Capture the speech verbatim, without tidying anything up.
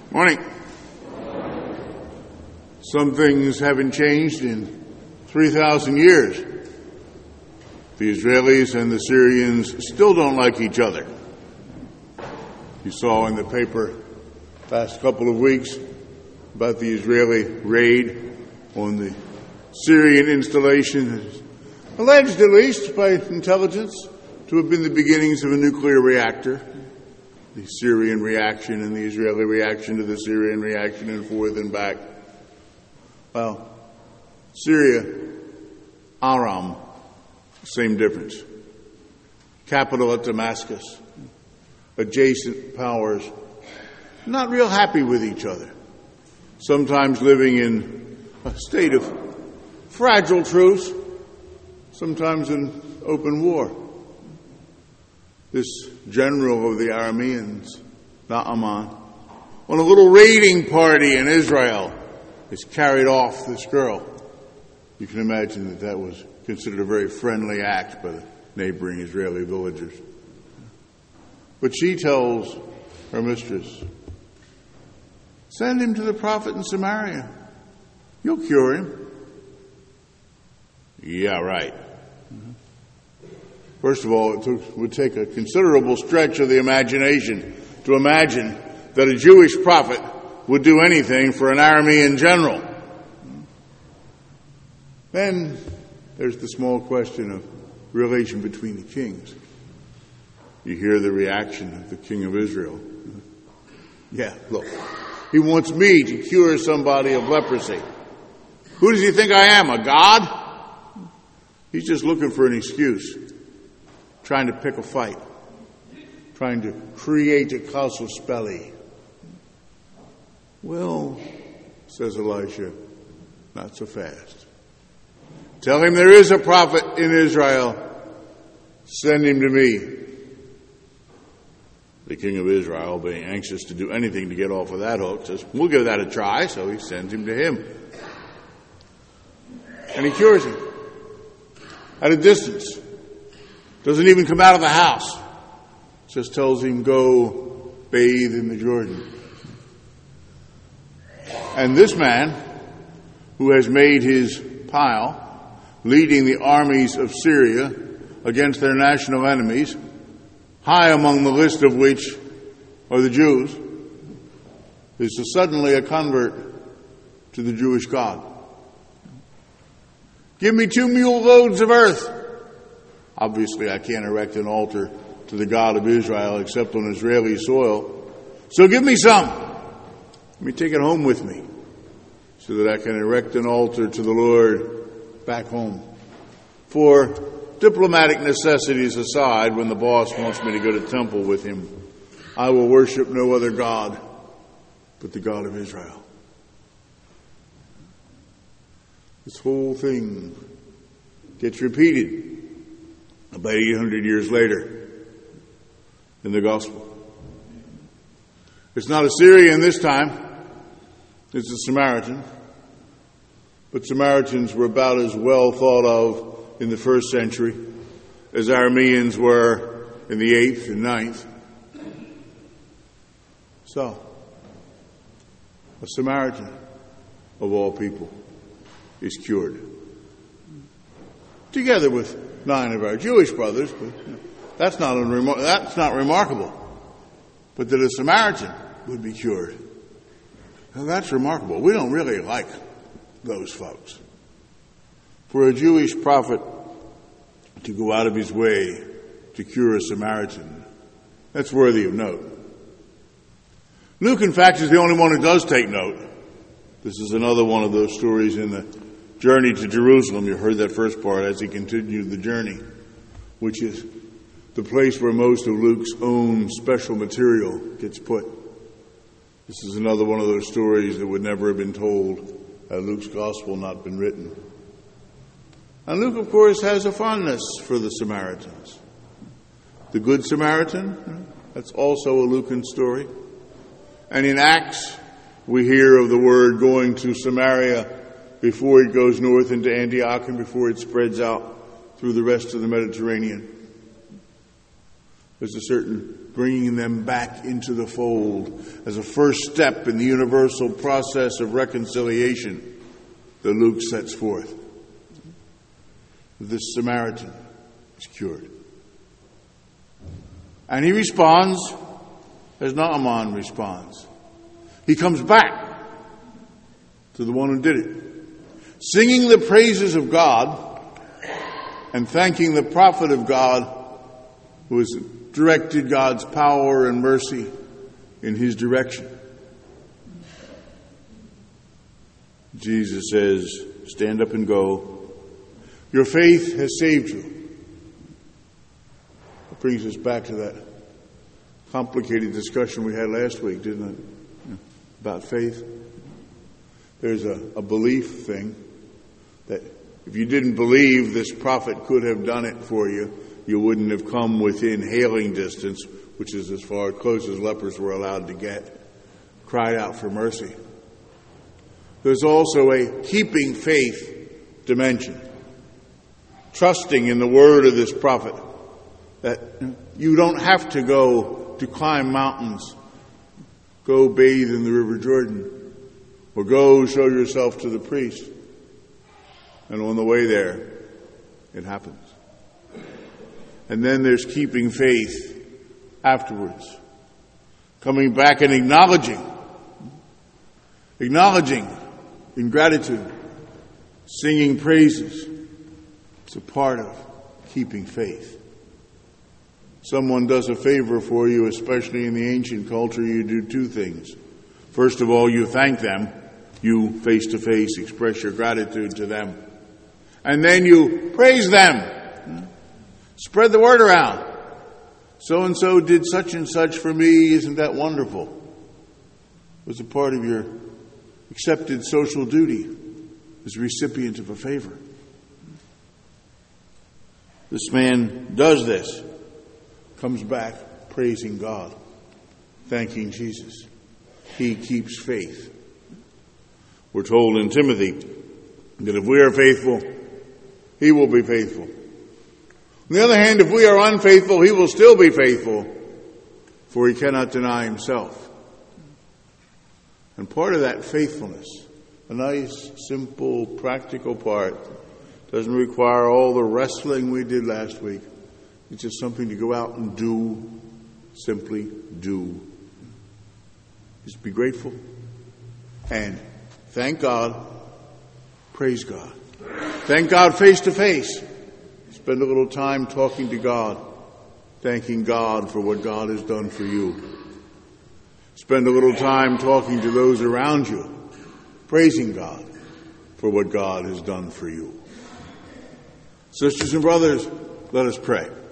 Morning. Some things haven't changed in three thousand years. The Israelis and the Syrians still don't like each other. You saw in the paper last couple of weeks about the Israeli raid on the Syrian installation, alleged at least by intelligence to have been the beginnings of a nuclear reactor. The Syrian reaction and the Israeli reaction to the Syrian reaction and forth and back. Well, Syria, Aram, same difference. Capital at Damascus. Adjacent powers, not real happy with each other. Sometimes living in a state of fragile truce, sometimes in open war. This general of the Arameans, Naaman, on a little raiding party in Israel, has carried off this girl. You can imagine that that was considered a very friendly act by the neighboring Israeli villagers. But she tells her mistress, send him to the prophet in Samaria. You'll cure him. Yeah, right. First of all, it took, would take a considerable stretch of the imagination to imagine that a Jewish prophet would do anything for an Aramean general. Then there's the small question of relation between the kings. You hear the reaction of the king of Israel. Yeah, look, he wants me to cure somebody of leprosy. Who does he think I am, a god? He's just looking for an excuse, trying to pick a fight, trying to create a casus belli. Well, says Elisha, not so fast. Tell him there is a prophet in Israel. Send him to me. The king of Israel, being anxious to do anything to get off of that hook, says, we'll give that a try. So he sends him to him. And he cures him at a distance. Doesn't even come out of the house. Just tells him, go bathe in the Jordan. And this man, who has made his pile, leading the armies of Syria against their national enemies, high among the list of which are the Jews, is suddenly a convert to the Jewish God. Give me two mule loads of earth. Obviously, I can't erect an altar to the God of Israel except on Israeli soil. So give me some. Let me take it home with me so that I can erect an altar to the Lord back home. For diplomatic necessities aside, when the boss wants me to go to temple with him, I will worship no other God but the God of Israel. This whole thing gets repeated about eight hundred years later in the gospel. It's not a Syrian this time. It's a Samaritan. But Samaritans were about as well thought of in the first century as Arameans were in the eighth and ninth. So, a Samaritan, of all people, is cured. Together with nine of our Jewish brothers, but you know, that's not unremar- that's not remarkable. But that a Samaritan would be cured, now that's remarkable. We don't really like those folks. For a Jewish prophet to go out of his way to cure a Samaritan, that's worthy of note. Luke, in fact, is the only one who does take note. This is another one of those stories in the journey to Jerusalem. You heard that first part as he continued the journey, which is the place where most of Luke's own special material gets put. This is another one of those stories that would never have been told had Luke's gospel not been written. And Luke, of course, has a fondness for the Samaritans. The Good Samaritan, that's also a Lucan story. And in Acts, we hear of the word going to Samaria before it goes north into Antioch and before it spreads out through the rest of the Mediterranean. There's a certain bringing them back into the fold as a first step in the universal process of reconciliation that Luke sets forth. This Samaritan is cured. And he responds as Naaman responds. He comes back to the one who did it, singing the praises of God and thanking the prophet of God who has directed God's power and mercy in his direction. Jesus says, stand up and go. Your faith has saved you. That brings us back to that complicated discussion we had last week, didn't it? About faith. There's a, a belief thing that if you didn't believe this prophet could have done it for you, you wouldn't have come within hailing distance, which is as far close as lepers were allowed to get, cried out for mercy. There's also a keeping faith dimension, trusting in the word of this prophet, that you don't have to go to climb mountains, go bathe in the River Jordan, or go show yourself to the priest. And on the way there, it happens. And then there's keeping faith afterwards. Coming back and acknowledging. Acknowledging in gratitude. Singing praises. It's a part of keeping faith. Someone does a favor for you, especially in the ancient culture, you do two things. First of all, you thank them. You face to face express your gratitude to them. And then you praise them. Spread the word around. So-and-so did such and such for me. Isn't that wonderful? It was a part of your accepted social duty as recipient of a favor. This man does this. Comes back praising God. Thanking Jesus. He keeps faith. We're told in Timothy that if we are faithful, he will be faithful. On the other hand, if we are unfaithful, he will still be faithful, for he cannot deny himself. And part of that faithfulness, a nice, simple, practical part, doesn't require all the wrestling we did last week. It's just something to go out and do, simply do. Just be grateful and thank God, praise God. Thank God face to face. Spend a little time talking to God, thanking God for what God has done for you. Spend a little time talking to those around you, praising God for what God has done for you. Sisters and brothers, let us pray.